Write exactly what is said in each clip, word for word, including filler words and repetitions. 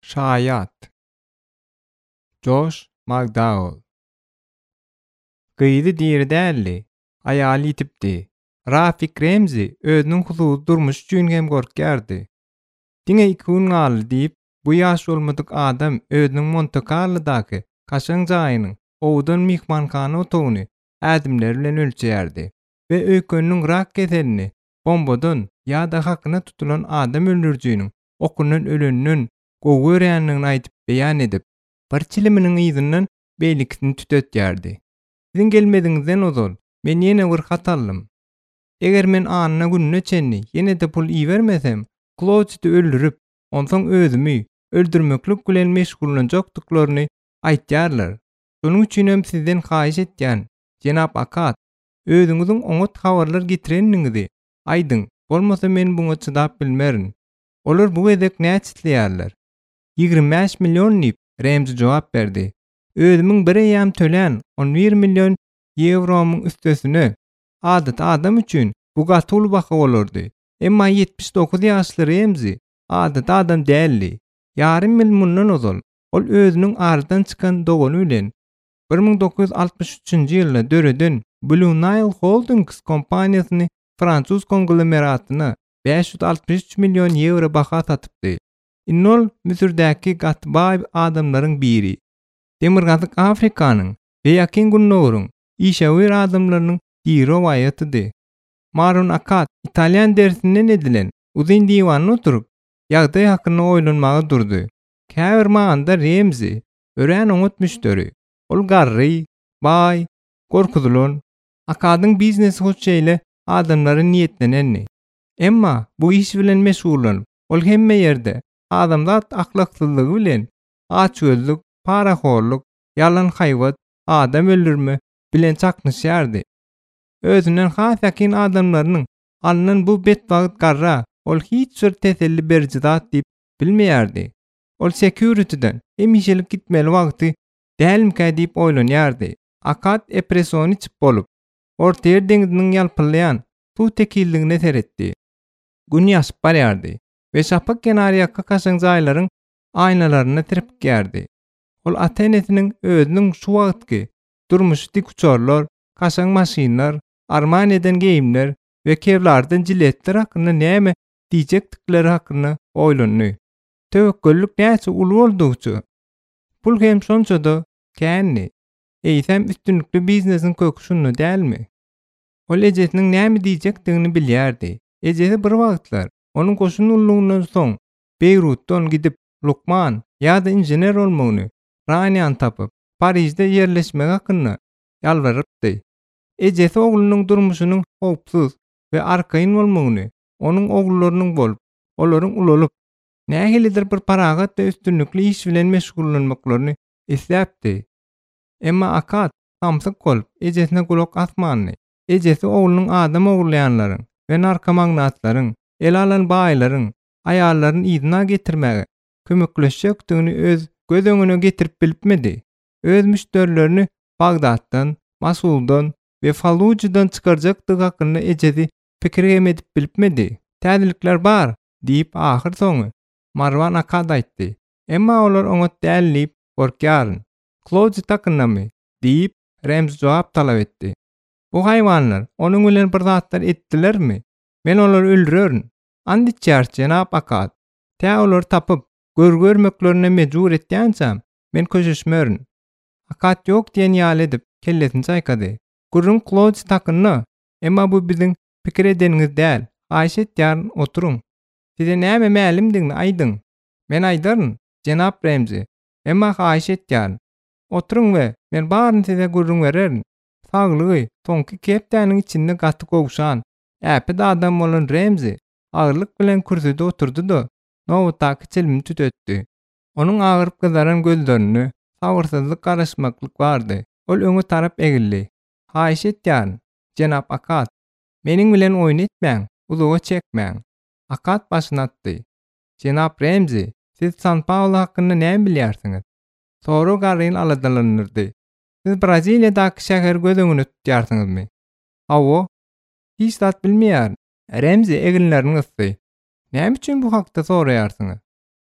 Şaýat. Josh McDowell. Gyýdy diýeri däldi. Aýaly ýitipdi. Rafik Remzi özüniň huzursuz durmuş üçin hem gorkýardy. Diňe iki gün galy diýip bu ýaş bolmadyk adam özüniň Monte Carlo'daky kaşaň jaýynyň owdan mihmankana otagyny ädimler bilen ölçýärdi we öýkeniň rak keselini bombadan ýa-da hakyna tutulan adam öldürjüniň okundan öleniniň gowy görýändigini aýdyp beýan edip, bir çiliminiň ýyzynyň beýlikini tütetýärdi. Siziň gelmediňizden ozal, men ýene bir hatallym. Eger men anyna gününe çenni ýene-de pul iýermesem, Claude'y öldürüp, onsoň özümi öldürmeklik bilen meşgullanjakdyklaryny aýtýarlar. Şonuň üçin hem sizden haýyş etýän, Jenap Akat, özüňiziň oňat habarlar getirenliňizi aýdyň, bolmasa men buňa çydap bilmerin. Olar bu gezek näçe isleýärler? ýygrimi beş million diýip Remzi jogap berdi. Özümiň bir ýam tölen on bir million euromyň üstesine adat adam üçin bu gatul baha bolardy. Emma yetmiş dokuz ýaşly Remzi adat adam däldi. Ýarym mil mundan ozal ol özüniň ardan çykan dogany bilen bir ming dokuz ýüz altmış üçinji ýylda döreden Blue Nile Holdings kompaniýasyny Fransuz konglomeratyna beş yüz altmış üç million euro baha satypdy. Innol Misrdäki gatbaý adamlaryň biri. Demirgazyk Afrikanyň we ýakyn günlegiň işäwir adamlarynyň biri waýatydy. Marun Akat Italian dersinden edilen uzyn diýwanyna oturup ýagdaý hakyna oýlanmagy durdy. Käbir maganda Remzi ören oňat müşteri. Ol garry, baý, gorkudulan, Akadyň biznesi hoçeýle adamlary niýetlenenni. Emma bu iş bilen meşgullanyp, ol hemme ýerde adamlar ahlaksyzlygy bilen açgözlük, paraxorluk, yalan haýwat, adam öldürme bilen çaknyşýardy. Özünden has ýakyn adamlarynyň alynan bu betbagyt garra ol hiç bir teselli berji zat diýip bilmeýärdi. Ol security'den emişelik gitmeli wagty dälmkä diýip oýlanýardy. Akat epression içip bolup, Ortaýer deňiziniň ýalpylaýan suw tekilligine seretdi. Gün ýaşyp barýardy we şapak kenarýaka kaşaň jaýlaryň aýnalaryna tirpikýärdi. Ol Atenesiniň özüniň şu wagtky durmuşy dik uçarlar, kaşaň maşinlar, arman eden geýimler we kevlardan jiletler hakyna näme diýjekdikleri hakyna oýlandy. Tewekkellik näçe uly boldukça. Pul hem şonçada känni. Eýsem üstünlikli biznesiň köküşünü dälmi? Ol ejesiniň näme diýjekdigini bilýärdi. Ejesi bir wagtlar onuň goşun ullugyndan soň Beýrutdan gidip Lukman ýa-da injener bolmagyny raýan tapyp Parisde ýerleşmek hakyna ýalbarypdy. Ejesi oglunyň durmuşynyň howpsuz we arkaýyn bolmagyny, onuň oglullarynyň bolup, olaryň ulalyp, nähilidir bir paragat we üstünlikli iş bilen meşgullanmaklaryny isläpdi. Emma Akat samsyk bolup ejesine gulak atmandy. Ejesi oglunyň adam oglaýanlaryň we narkomagnatlaryň, el alan baýlaryň, aýallaryň ýygyna getirmäge kömekleşjekdigini öz göz öňüne getirip bilipmedi. Öz müşterilerini Bagdatdan, Masuldan we Fallujadan çykarjakdygy hakyna ejesi pikir edip bilipmedi. Täzelikler bar diýip ahyr soňy Marwan Akat aýtdy. Emma olar oňa dälip gorkýaryn. Claude takynamy diýip Remzi jogap talap etdi. Bu haýwanlar onuň bilen bir zatlar etdilermi? Men olary öldürörün. Andi çär Jenap Akat. Tä olar tapyp görgörmeklerine mejbur etýänsem, men köşeşmerin. Akat ýok diýen ýaly edip kellesini çaýkady. Gurrun Claude takynna, emma bu biziň pikir edeniňiz däl. Aýş etýäryn, oturuň. Size näme mälimdigini aýdyň. Men aýdaryn, Jenap Remzi. Emma aýş etýäryn. Oturuň we men baryny size gurrun bererin. Saglygy soňky kepdäniň içinde gaty gowşan, äpide adam bolan Remzi agyrlyk bilen kürsüde oturdy-da nowatdaky çelimi tütetdi. Onuň agyryp gyzaran gözlerini sagyrsyzlyk garaşmaklyk bardy. Ol öňe tarap egildi. Haýyş etýäryn, Jenap Akat. Meniň bilen oýun etmäň, uzaga çekmäň. Akat başyny atdy. Jenap Remzi, siz San Paulo hakyna näme bilýärsiňiz? Sonra garryn aladalanyrdy. Siz Braziliýadaky şäher göz öňüne tutýarsyňyzmy? Hawa, hiç zat bilmeýär. Remzi eginlerini ısdy. Näme üçin bu hakda soraýarsyňyz?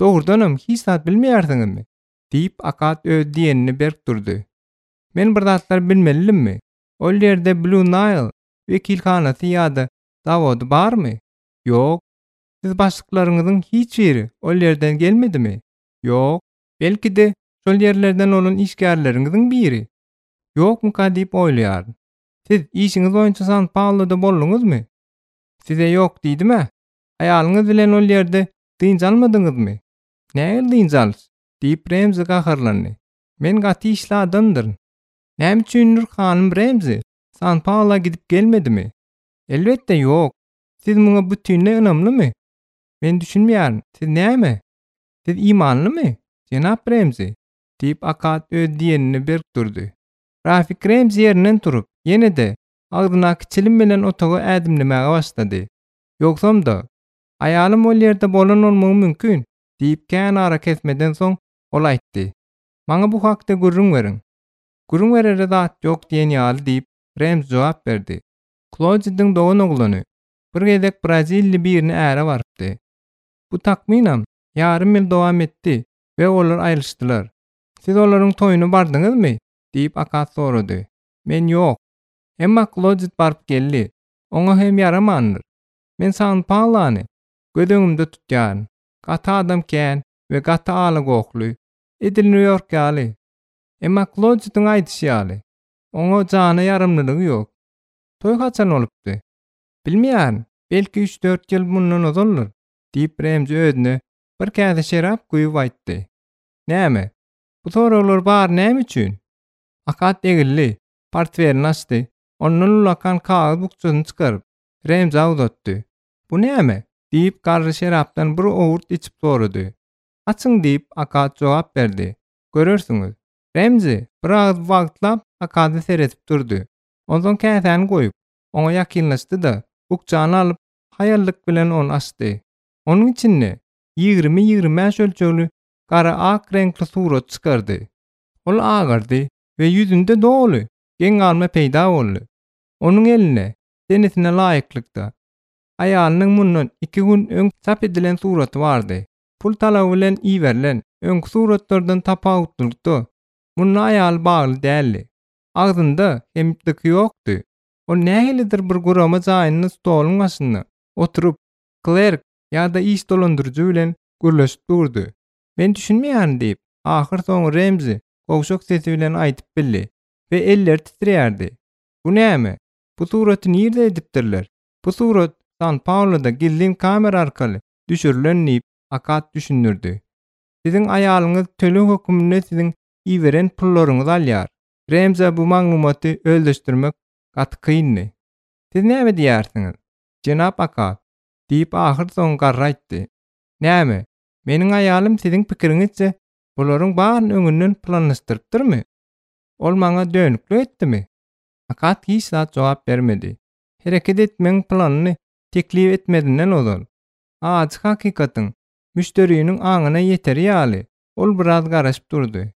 Dogurdanam hiç zat bilmeýärsiňizmi? Diýip Akat öz diýenini berk durdy. Men bir zatlar bilmelilimmi? Ol ýerde Blue Nile wekilhanasy ýa-da zawody barmy? Ýok. Siz başlyklaryňyzyň hiç biri ol ýerden gelmedimi? Ýok. Belki-de şol ýerlerden olan işgärleriňiziň biri. Ýokmuka diýip oýlaýar. Siz işiňiz boýunça San Paulo'da bolduňyzmy? Size ýok diýdime? Aýalyňyz bilen ol ýerde dynjalmadyňyzmy? Näme dynjal? Diýip Remzi gaharlandy. Men gaty işli adamdyryn. Näme üçin hanym Remzi San Paulo'ga gidip gelmedimi? Elbetde ýok. Siz muňa bütünle ynamlymy? Men düşünmeýärin. Siz näme? Siz imanlymy? Jenap Remzi diýip Akat öz diýenini berk durdy. Rafik Remzi ýerinden turup, ýene-de agdyna kiçilim bilen otaga ädimlemäge başlady. Ýoksam-da, aýalym ol ýerde bolan bolmagy mümkin diýip kän ara kesmeden soň ol aýtdy. Maňa bu hakda gurrun beriň. Gurrun berere zat ýok diýen ýaly diýip Remzi jogap berdi. Claude'dyň dogan oglany bir gezek Brazilli birini äre barypdy. Bu takminam ýarym ýyl dowam etdi we olar aýryşdylar. Siz olaryň toýuna bardyňyzmy? Diýip Akat sorady. Men ýok. Emma Claude barıp geldi. Oňa hem ýaramandyr. Men San Paulo'ny gödüňimde tutýan. Gata adam kän we gata aly gokly. Edil New York ýaly. Emma Claude'dyň aýdyşy ýaly. Oňa jana ýaramlylygy ýok. Toý haçan bolupdy? Bilmeýän. Belki üç dört ýyl bundan ozaldyr. Diýip Remzi özüne bir käse şerap guýup aýtdy. Näme? Bu soralar bar näme üçin? Akat egilli, portfelini açdy. Ondan ulakan kağıt bukçasyny çykaryp Remzi'e uzatdy. Bu näme? Diýip garry şerapdan bir owurt içip sorady. Açyň diýip Akat jogap berdi. Görersiňiz. Remzi bir az wagtlap Akaty seretip durdy. Ondan käsäni goýup, oňa ýakynlaşdy da bukçany alyp haýallyk bilen onu açdy. Onuň içinde ýygrimi ýygrimi beş ölçekli gara ak renkli surat çykardy. Ol agardy we ýüzünde dogly, geň alma peýda boldy. Onuň eline, denesine laýyklykda aýalynyň mundan iki gün öň çap edilen suraty bardy. Pul talaby bilen iýerilen öňki suratlardan tapawutlykda mundan aýaly bagly däldi. Agdynda hemipdiki ýokdy. O nähilidir bir gurama jaýyny stoluň başynda oturup klerk ýa-da iş dolandyrjy bilen gürleşip durdy. Men düşünmeýän diýip ahyr soň Remzi gowşak sesi bilen aýdyp bildi we eller titrýärdi. Bu näme? Bu suraty nirde edipdirler? Bu surat San Paulo'da gildim kamera arkaly düşürilen diýip Akat düşündirdi. Siziň aýalyňyz tölek hökümine siziň iýeren pullaryňyz alýar. Remzi bu maglumaty öldeşdirmek gaty kynny. Siz näme diýärsiňiz? Jenap Akat diýip ahyr soň garraýtdy. Näme? Meniň aýalym siziň pikiriňizçe bularyň baryny öňünden planlaşdyrypdyrmy? Ol maňa dönükli etdimi? Akat hiç zat jogap bermedi. Hereket etmeň planyny teklip etmedinden ozal. Aýdyk hakikatyň müşteriniň aňyna ýeter ýaly. Ol biraz garaşyp durdy.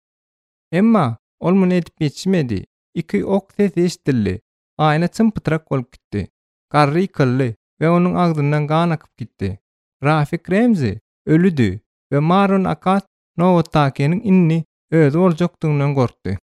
Emma ol muny edip geçmedi. İki ok sesi eşdildi. Aýna çympytrak bolup gitdi. Garry ýykyldy we onuň agdyndan gan akyp gitdi. Rafik Remzi ölüdi we Maron Akat Novotakynyň inni özü boljakdygynyň gorkdy.